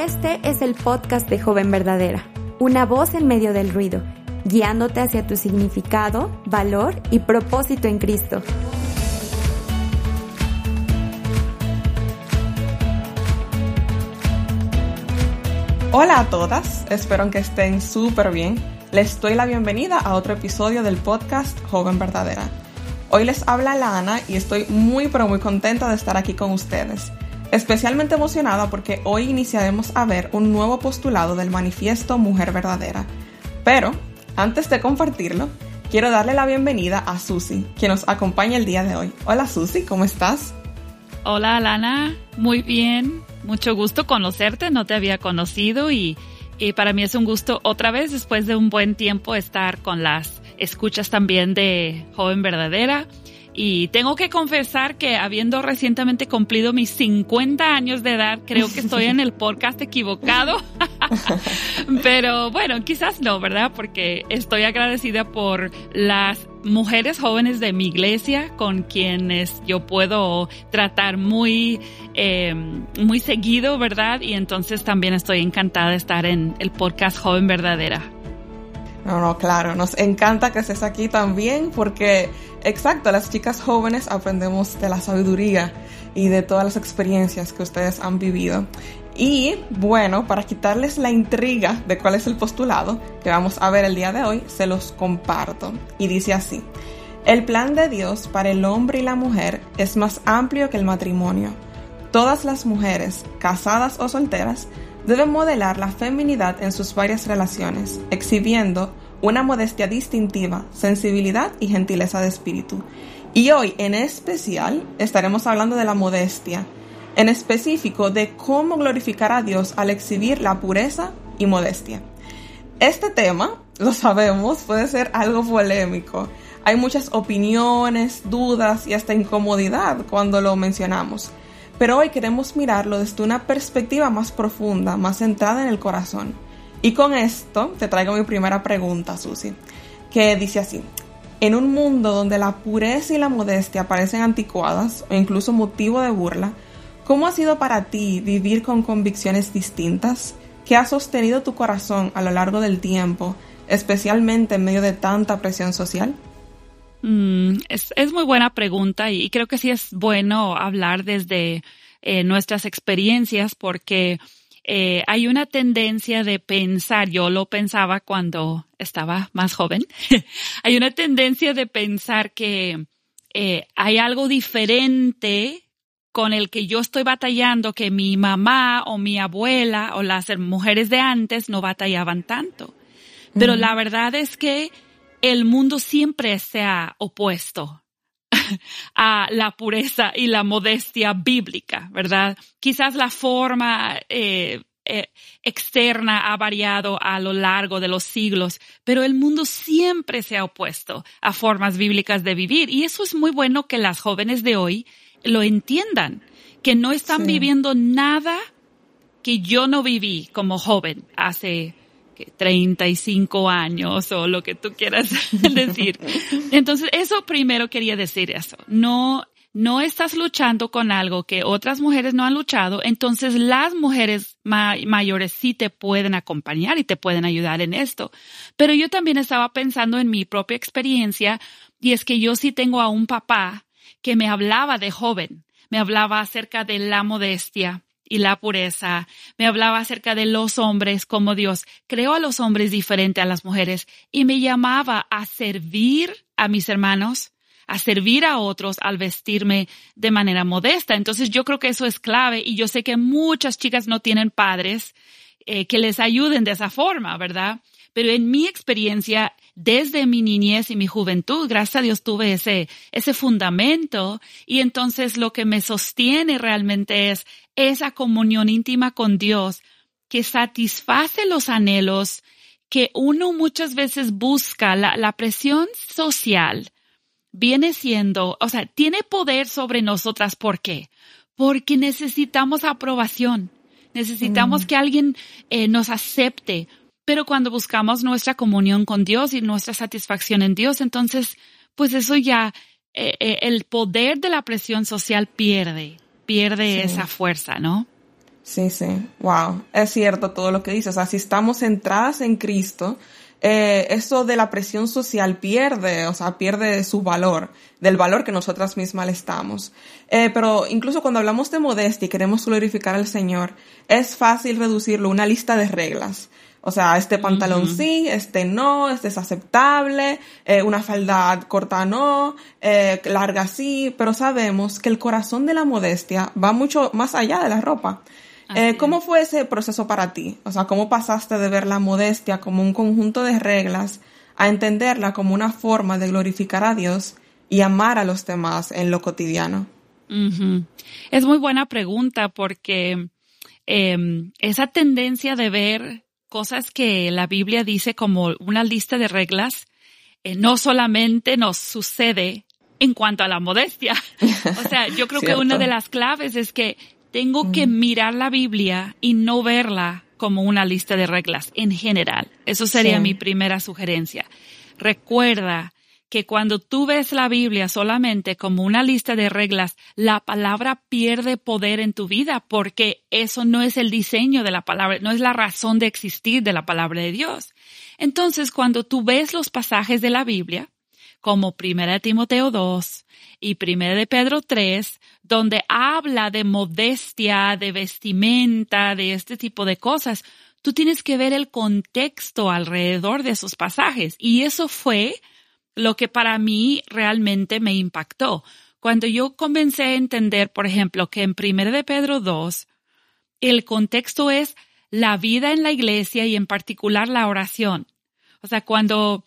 Este es el podcast de Joven Verdadera, una voz en medio del ruido, guiándote hacia tu significado, valor y propósito en Cristo. Hola a todas, espero que estén súper bien. Les doy la bienvenida a otro episodio del podcast Joven Verdadera. Hoy les habla Lana y estoy muy contenta de estar aquí con ustedes. Especialmente emocionada porque hoy iniciaremos a ver un nuevo postulado del manifiesto Mujer Verdadera. Pero, antes de compartirlo, quiero darle la bienvenida a Susi, quien nos acompaña el día de hoy. Hola Susi, ¿cómo estás? Hola Lana, muy bien, mucho gusto conocerte, no te había conocido y para mí es un gusto otra vez después de un buen tiempo estar con las escuchas también de Joven Verdadera. Y tengo que confesar que habiendo recientemente cumplido mis 50 años de edad, creo que estoy en el podcast equivocado. Pero bueno, quizás no, ¿verdad? Porque estoy agradecida por las mujeres jóvenes de mi iglesia con quienes yo puedo tratar muy seguido, ¿verdad? Y entonces también estoy encantada de estar en el podcast Joven Verdadera. No, claro, nos encanta que estés aquí también porque, exacto, las chicas jóvenes aprendemos de la sabiduría y de todas las experiencias que ustedes han vivido. Y bueno, para quitarles la intriga de cuál es el postulado que vamos a ver el día de hoy, se los comparto. Y dice así: el plan de Dios para el hombre y la mujer es más amplio que el matrimonio. Todas las mujeres, casadas o solteras, deben modelar la feminidad en sus varias relaciones, exhibiendo una modestia distintiva, sensibilidad y gentileza de espíritu. Y hoy, en especial, estaremos hablando de la modestia, en específico de cómo glorificar a Dios al exhibir la pureza y modestia. Este tema, lo sabemos, puede ser algo polémico. Hay muchas opiniones, dudas y hasta incomodidad cuando lo mencionamos. Pero hoy queremos mirarlo desde una perspectiva más profunda, más centrada en el corazón. Y con esto te traigo mi primera pregunta, Susi, que dice así: en un mundo donde la pureza y la modestia parecen anticuadas o incluso motivo de burla, ¿cómo ha sido para ti vivir con convicciones distintas? ¿Qué ha sostenido tu corazón a lo largo del tiempo, especialmente en medio de tanta presión social? Es muy buena pregunta y creo que sí es bueno hablar desde nuestras experiencias porque hay una tendencia de pensar, yo lo pensaba cuando estaba más joven, hay una tendencia de pensar que hay algo diferente con el que yo estoy batallando que mi mamá o mi abuela o las mujeres de antes no batallaban tanto. Pero la verdad es que el mundo siempre se ha opuesto a la pureza y la modestia bíblica, ¿verdad? Quizás la forma externa ha variado a lo largo de los siglos, pero el mundo siempre se ha opuesto a formas bíblicas de vivir. Y eso es muy bueno que las jóvenes de hoy lo entiendan, que no están viviendo nada que yo no viví como joven hace 35 años o lo que tú quieras decir. Entonces, eso primero quería decir eso. No estás luchando con algo que otras mujeres no han luchado, entonces las mujeres mayores sí te pueden acompañar y te pueden ayudar en esto. Pero yo también estaba pensando en mi propia experiencia y es que yo sí tengo a un papá que me hablaba de joven, me hablaba acerca de la modestia y la pureza, me hablaba acerca de los hombres, como Dios creó a los hombres diferente a las mujeres y me llamaba a servir a mis hermanos, a servir a otros al vestirme de manera modesta. Entonces yo creo que eso es clave y yo sé que muchas chicas no tienen padres que les ayuden de esa forma, ¿verdad? Pero en mi experiencia, desde mi niñez y mi juventud, gracias a Dios tuve ese fundamento y entonces lo que me sostiene realmente es esa comunión íntima con Dios que satisface los anhelos que uno muchas veces busca. La presión social viene siendo, o sea, tiene poder sobre nosotras. ¿Por qué? Porque necesitamos aprobación, necesitamos que alguien nos acepte. Pero cuando buscamos nuestra comunión con Dios y nuestra satisfacción en Dios, entonces, pues eso ya, el poder de la presión social pierde esa fuerza, ¿no? Sí, sí, wow, es cierto todo lo que dices. O sea, si estamos centradas en Cristo, eso de la presión social pierde su valor, del valor que nosotras mismas le estamos. Pero incluso cuando hablamos de modestia y queremos glorificar al Señor, es fácil reducirlo a una lista de reglas. O sea, este pantalón sí, este no, este es aceptable, una falda corta no, larga sí, pero sabemos que el corazón de la modestia va mucho más allá de la ropa. ¿Cómo fue ese proceso para ti? O sea, ¿cómo pasaste de ver la modestia como un conjunto de reglas a entenderla como una forma de glorificar a Dios y amar a los demás en lo cotidiano? Es muy buena pregunta porque esa tendencia de ver cosas que la Biblia dice como una lista de reglas no solamente nos sucede en cuanto a la modestia. O sea, yo creo que una de las claves es que tengo que mirar la Biblia y no verla como una lista de reglas en general. Eso sería mi primera sugerencia. Recuerda que cuando tú ves la Biblia solamente como una lista de reglas, la palabra pierde poder en tu vida porque eso no es el diseño de la palabra, no es la razón de existir de la palabra de Dios. Entonces, cuando tú ves los pasajes de la Biblia, como 1 Timoteo 2 y 1 Pedro 3, donde habla de modestia, de vestimenta, de este tipo de cosas, tú tienes que ver el contexto alrededor de esos pasajes. Y eso fue lo que para mí realmente me impactó. Cuando yo comencé a entender, por ejemplo, que en 1 Pedro 2, el contexto es la vida en la iglesia y en particular la oración. O sea, cuando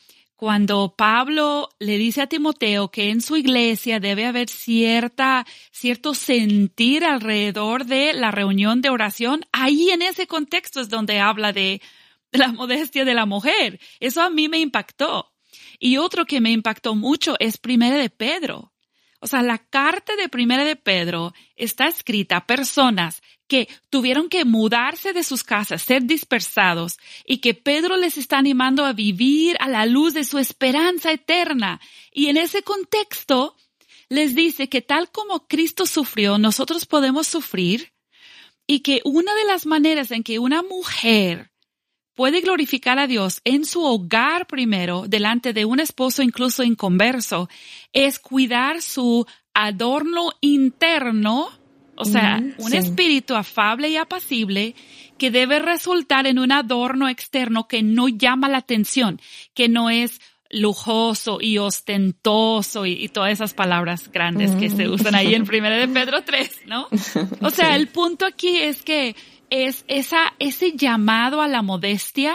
Pablo le dice a Timoteo que en su iglesia debe haber cierto sentir alrededor de la reunión de oración, ahí en ese contexto es donde habla de la modestia de la mujer. Eso a mí me impactó. Y otro que me impactó mucho es 1 Pedro. O sea, la carta de 1 Pedro está escrita a personas que tuvieron que mudarse de sus casas, ser dispersados, y que Pedro les está animando a vivir a la luz de su esperanza eterna. Y en ese contexto les dice que tal como Cristo sufrió, nosotros podemos sufrir, y que una de las maneras en que una mujer puede glorificar a Dios en su hogar primero, delante de un esposo incluso inconverso, es cuidar su adorno interno, o sea, un espíritu afable y apacible que debe resultar en un adorno externo que no llama la atención, que no es lujoso y ostentoso y todas esas palabras grandes que se usan ahí en 1 Pedro 3, ¿no? O sea, el punto aquí es que es ese llamado a la modestia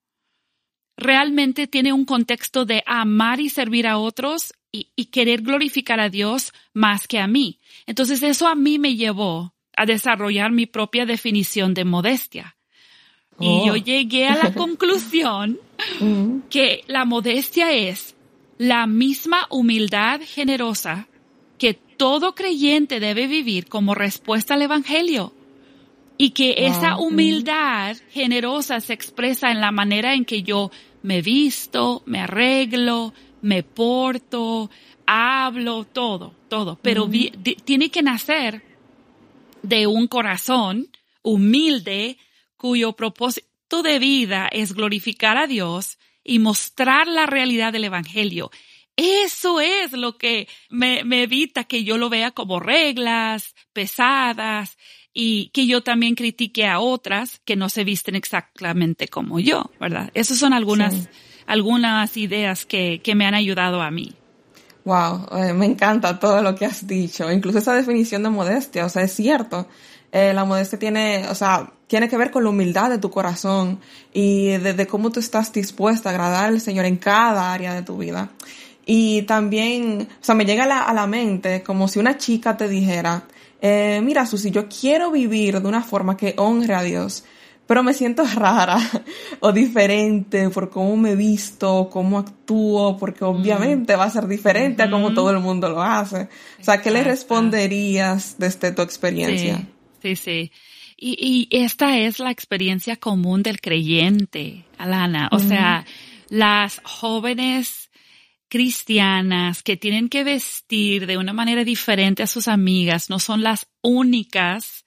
realmente tiene un contexto de amar y servir a otros y querer glorificar a Dios más que a mí. Entonces eso a mí me llevó a desarrollar mi propia definición de modestia. Y yo llegué a la conclusión que la modestia es la misma humildad generosa que todo creyente debe vivir como respuesta al Evangelio. Y que esa humildad generosa se expresa en la manera en que yo me visto, me arreglo, me porto, hablo, todo. Pero tiene que nacer de un corazón humilde cuyo propósito de vida es glorificar a Dios y mostrar la realidad del Evangelio. Eso es lo que me evita que yo lo vea como reglas pesadas y que yo también critique a otras que no se visten exactamente como yo, ¿verdad? Esas son algunas ideas que me han ayudado a mí. Wow, me encanta todo lo que has dicho, incluso esa definición de modestia, o sea, es cierto. La modestia tiene que ver con la humildad de tu corazón y de cómo tú estás dispuesta a agradar al Señor en cada área de tu vida. Y también, o sea, me llega a la mente como si una chica te dijera, mira, Susi, yo quiero vivir de una forma que honre a Dios, pero me siento rara o diferente por cómo me visto, cómo actúo, porque obviamente va a ser diferente a como todo el mundo lo hace. O sea, ¿qué le responderías desde tu experiencia? Sí. Y esta es la experiencia común del creyente, Alana. O sea, las jóvenes cristianas que tienen que vestir de una manera diferente a sus amigas no son las únicas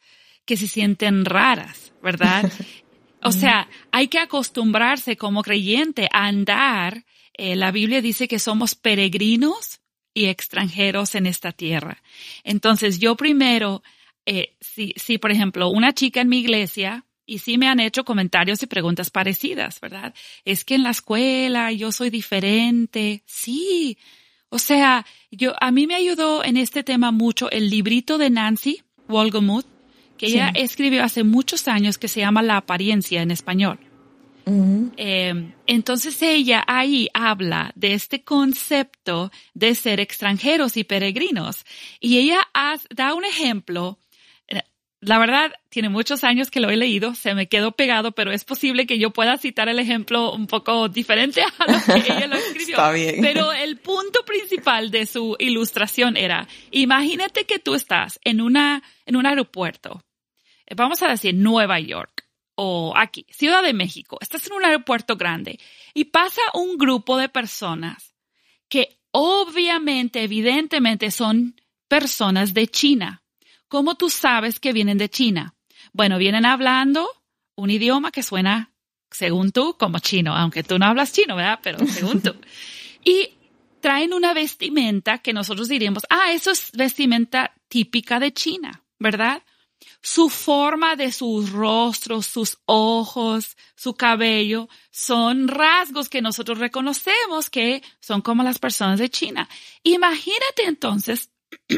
que se sienten raras, ¿verdad? O sea, hay que acostumbrarse como creyente a andar. La Biblia dice que somos peregrinos y extranjeros en esta tierra. Entonces, yo primero, si por ejemplo, una chica en mi iglesia, y sí me han hecho comentarios y preguntas parecidas, ¿verdad? Es que en la escuela yo soy diferente. Sí. O sea, a mí me ayudó en este tema mucho el librito de Nancy Wolgemuth, que ella escribió hace muchos años, que se llama La apariencia en español. Uh-huh. Entonces ella ahí habla de este concepto de ser extranjeros y peregrinos. Y ella da un ejemplo. La verdad, tiene muchos años que lo he leído, se me quedó pegado, pero es posible que yo pueda citar el ejemplo un poco diferente a lo que ella lo escribió. Está bien. Pero el punto principal de su ilustración era, imagínate que tú estás en un aeropuerto, vamos a decir Nueva York, o aquí, Ciudad de México, estás en un aeropuerto grande y pasa un grupo de personas que obviamente, evidentemente son personas de China. ¿Cómo tú sabes que vienen de China? Bueno, vienen hablando un idioma que suena, según tú, como chino, aunque tú no hablas chino, ¿verdad? Pero según tú. Y traen una vestimenta que nosotros diríamos, eso es vestimenta típica de China, ¿verdad? Su forma de sus rostros, sus ojos, su cabello, son rasgos que nosotros reconocemos que son como las personas de China. Imagínate entonces,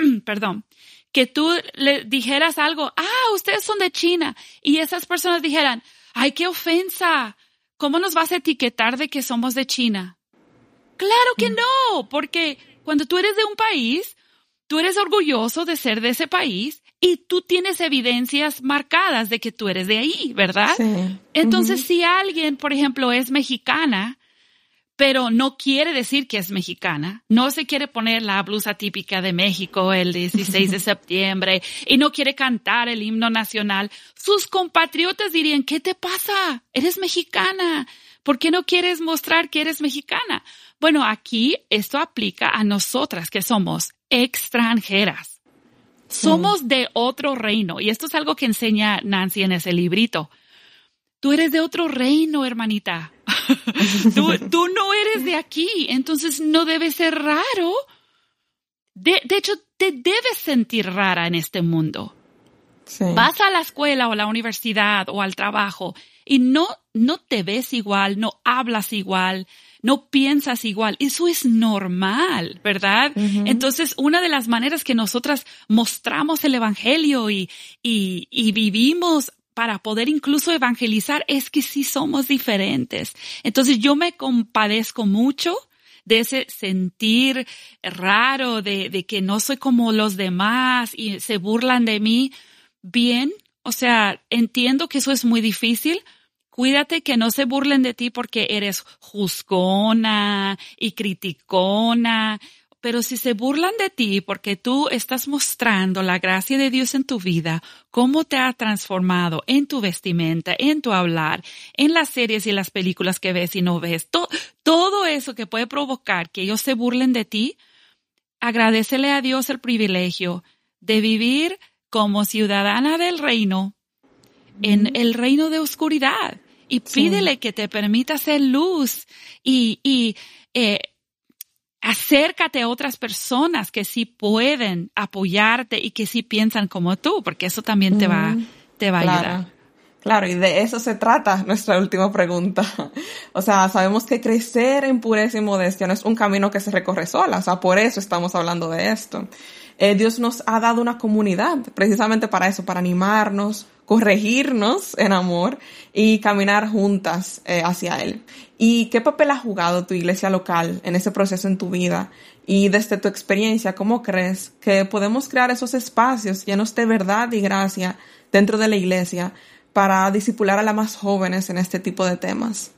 que tú le dijeras algo, ustedes son de China, y esas personas dijeran, ¡ay, qué ofensa! ¿Cómo nos vas a etiquetar de que somos de China? ¡Claro que no! Porque cuando tú eres de un país, tú eres orgulloso de ser de ese país y tú tienes evidencias marcadas de que tú eres de ahí, ¿verdad? Sí. Entonces, si alguien, por ejemplo, es mexicana, pero no quiere decir que es mexicana, no se quiere poner la blusa típica de México el 16 de septiembre y no quiere cantar el himno nacional, sus compatriotas dirían, ¿qué te pasa? Eres mexicana. ¿Por qué no quieres mostrar que eres mexicana? Bueno, aquí esto aplica a nosotras que somos extranjeras. Somos de otro reino y esto es algo que enseña Nancy en ese librito. Tú eres de otro reino, hermanita. Tú no eres de aquí, entonces no debe ser raro. De hecho, te debes sentir rara en este mundo. Sí. Vas a la escuela o a la universidad o al trabajo y no te ves igual, no hablas igual, no piensas igual. Eso es normal, ¿verdad? Uh-huh. Entonces, una de las maneras que nosotras mostramos el evangelio y vivimos para poder incluso evangelizar es que sí somos diferentes. Entonces yo me compadezco mucho de ese sentir raro de que no soy como los demás y se burlan de mí. Bien, o sea, entiendo que eso es muy difícil. Cuídate que no se burlen de ti porque eres juzgona y criticona. Pero si se burlan de ti porque tú estás mostrando la gracia de Dios en tu vida, cómo te ha transformado en tu vestimenta, en tu hablar, en las series y las películas que ves y no ves, todo eso que puede provocar que ellos se burlen de ti, agradécele a Dios el privilegio de vivir como ciudadana del reino, en el reino de oscuridad. Y pídele que te permita ser luz y acércate a otras personas que sí pueden apoyarte y que sí piensan como tú, porque eso también te va a ayudar. Claro, y de eso se trata nuestra última pregunta. O sea, sabemos que crecer en pureza y modestia no es un camino que se recorre sola. O sea, por eso estamos hablando de esto. Dios nos ha dado una comunidad precisamente para eso, para animarnos, corregirnos en amor y caminar juntas hacia Él. ¿Y qué papel ha jugado tu iglesia local en ese proceso en tu vida? Y desde tu experiencia, ¿cómo crees que podemos crear esos espacios llenos de verdad y gracia dentro de la iglesia para discipular a las más jóvenes en este tipo de temas?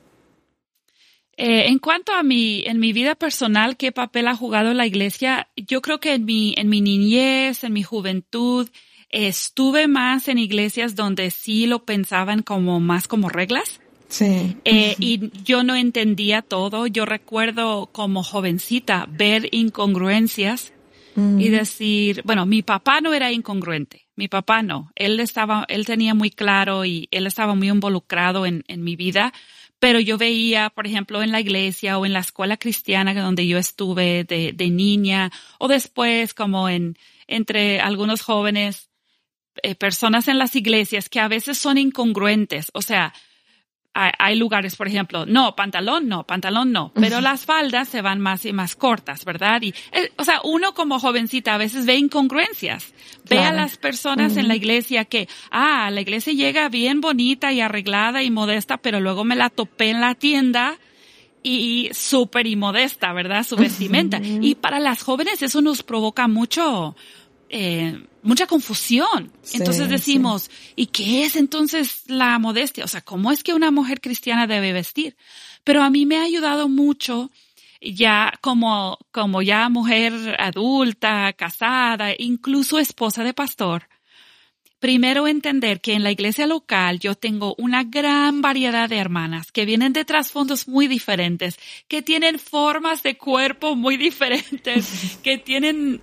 En cuanto a en mi vida personal, ¿qué papel ha jugado la iglesia? Yo creo que en mi niñez, en mi juventud, estuve más en iglesias donde sí lo pensaban más como reglas. Sí. Y yo no entendía todo. Yo recuerdo como jovencita ver incongruencias y decir, bueno, mi papá no era incongruente. Mi papá no. Él tenía muy claro y él estaba muy involucrado en mi vida. Pero yo veía, por ejemplo, en la iglesia o en la escuela cristiana donde yo estuve de niña, o después como entre algunos jóvenes, personas en las iglesias que a veces son incongruentes. O sea, hay lugares, por ejemplo, pantalón no, pero las faldas se van más y más cortas, ¿verdad? Y, o sea, uno como jovencita a veces ve incongruencias. Ve a las personas en la iglesia que, la iglesia llega bien bonita y arreglada y modesta, pero luego me la topé en la tienda y súper inmodesta, ¿verdad? Su vestimenta. Y para las jóvenes eso nos provoca mucha confusión. Entonces decimos, ¿y qué es entonces la modestia? O sea, ¿cómo es que una mujer cristiana debe vestir? Pero a mí me ha ayudado mucho ya como ya mujer adulta, casada, incluso esposa de pastor. Primero entender que en la iglesia local yo tengo una gran variedad de hermanas que vienen de trasfondos muy diferentes, que tienen formas de cuerpo muy diferentes, que tienen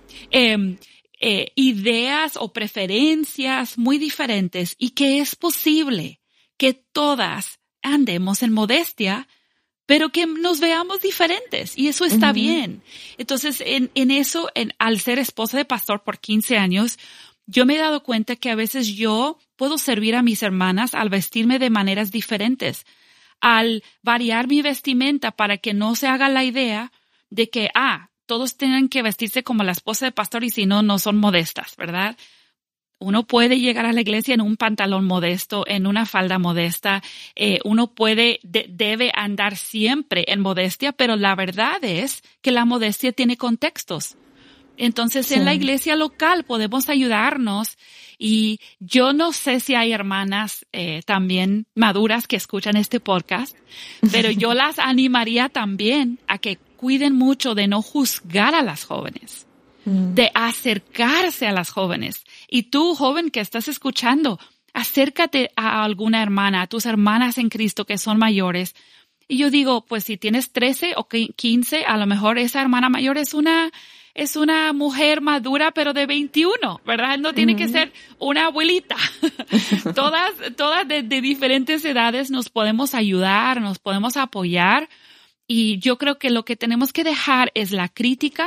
ideas o preferencias muy diferentes y que es posible que todas andemos en modestia, pero que nos veamos diferentes y eso está bien. Entonces, al ser esposa de pastor por 15 años, yo me he dado cuenta que a veces yo puedo servir a mis hermanas al vestirme de maneras diferentes, al variar mi vestimenta para que no se haga la idea de que, todos tienen que vestirse como la esposa de pastor y si no, no son modestas, ¿verdad? Uno puede llegar a la iglesia en un pantalón modesto, en una falda modesta. Uno debe andar siempre en modestia, pero la verdad es que la modestia tiene contextos. Entonces, en la iglesia local podemos ayudarnos y yo no sé si hay hermanas también maduras que escuchan este podcast, pero yo las animaría también a que cuiden mucho de no juzgar a las jóvenes, de acercarse a las jóvenes. Y tú, joven que estás escuchando, acércate a alguna hermana, a tus hermanas en Cristo que son mayores. Y yo digo, pues si tienes 13 o 15, a lo mejor esa hermana mayor es una mujer madura, pero de 21, ¿verdad? No tiene que ser una abuelita. Todas de diferentes edades nos podemos ayudar, nos podemos apoyar. Y yo creo que lo que tenemos que dejar es la crítica,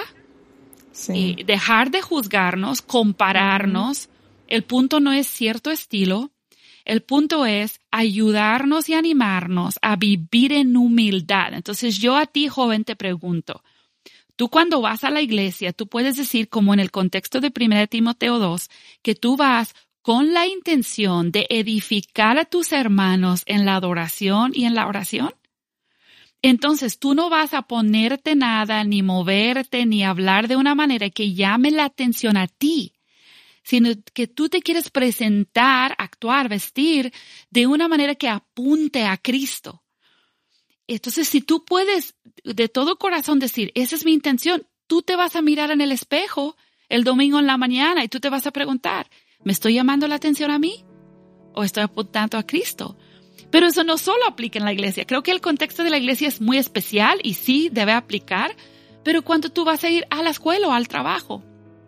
y dejar de juzgarnos, compararnos. El punto no es cierto estilo. El punto es ayudarnos y animarnos a vivir en humildad. Entonces yo a ti, joven, te pregunto, tú cuando vas a la iglesia, tú puedes decir, como en el contexto de 1 Timoteo 2, que tú vas con la intención de edificar a tus hermanos en la adoración y en la oración. Entonces tú no vas a ponerte nada, ni moverte, ni hablar de una manera que llame la atención a ti, sino que tú te quieres presentar, actuar, vestir de una manera que apunte a Cristo. Entonces, si tú puedes de todo corazón decir, esa es mi intención, tú te vas a mirar en el espejo el domingo en la mañana y tú te vas a preguntar, ¿me estoy llamando la atención a mí o estoy apuntando a Cristo? Pero eso no solo aplica en la iglesia. Creo que el contexto de la iglesia es muy especial y sí debe aplicar, pero cuando tú vas a ir a la escuela o al trabajo,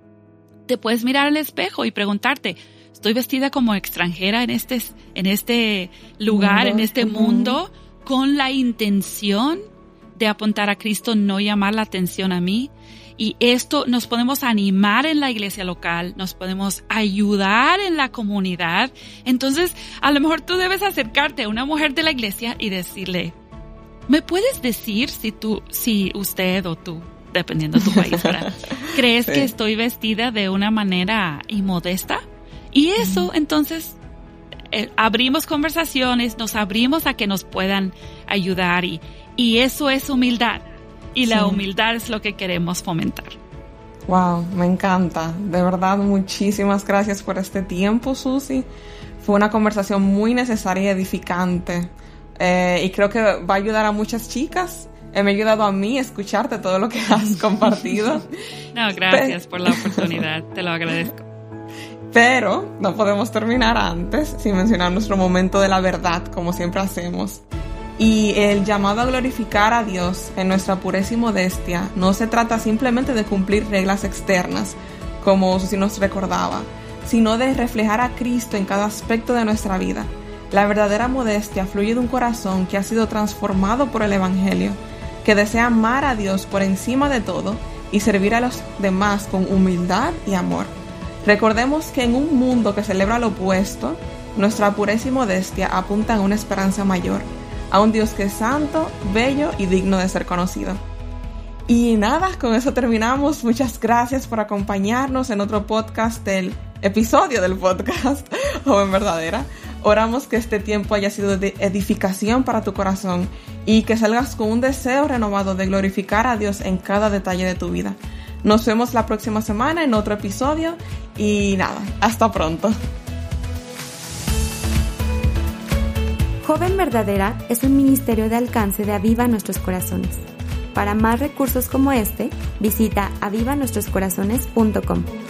te puedes mirar al espejo y preguntarte, ¿estoy vestida como extranjera en este lugar, en este mundo, con la intención de apuntar a Cristo, no llamar la atención a mí? Y esto nos podemos animar en la iglesia local, nos podemos ayudar en la comunidad. Entonces, a lo mejor tú debes acercarte a una mujer de la iglesia y decirle, ¿me puedes decir si usted o tú, dependiendo de tu país, ¿verdad? ¿Crees que estoy vestida de una manera inmodesta? Y eso, entonces, abrimos conversaciones, nos abrimos a que nos puedan ayudar y eso es humildad. Y la humildad es lo que queremos fomentar. Wow, me encanta. De verdad, muchísimas gracias por este tiempo, Susi. Fue una conversación muy necesaria y edificante. Y creo que va a ayudar a muchas chicas. Me ha ayudado a mí a escucharte todo lo que has compartido. No, gracias por la oportunidad. Te lo agradezco. Pero no podemos terminar antes sin mencionar nuestro momento de la verdad, como siempre hacemos. Y el llamado a glorificar a Dios en nuestra pureza y modestia no se trata simplemente de cumplir reglas externas, como Susi nos recordaba, sino de reflejar a Cristo en cada aspecto de nuestra vida. La verdadera modestia fluye de un corazón que ha sido transformado por el Evangelio, que desea amar a Dios por encima de todo y servir a los demás con humildad y amor. Recordemos que en un mundo que celebra lo opuesto, nuestra pureza y modestia apuntan a una esperanza mayor, a un Dios que es santo, bello y digno de ser conocido. Y nada, con eso terminamos. Muchas gracias por acompañarnos en otro episodio del podcast Joven Verdadera. Oramos que este tiempo haya sido de edificación para tu corazón y que salgas con un deseo renovado de glorificar a Dios en cada detalle de tu vida. Nos vemos la próxima semana en otro episodio y nada, hasta pronto. Joven Verdadera es un ministerio de alcance de Aviva Nuestros Corazones. Para más recursos como este, visita avivanuestroscorazones.com.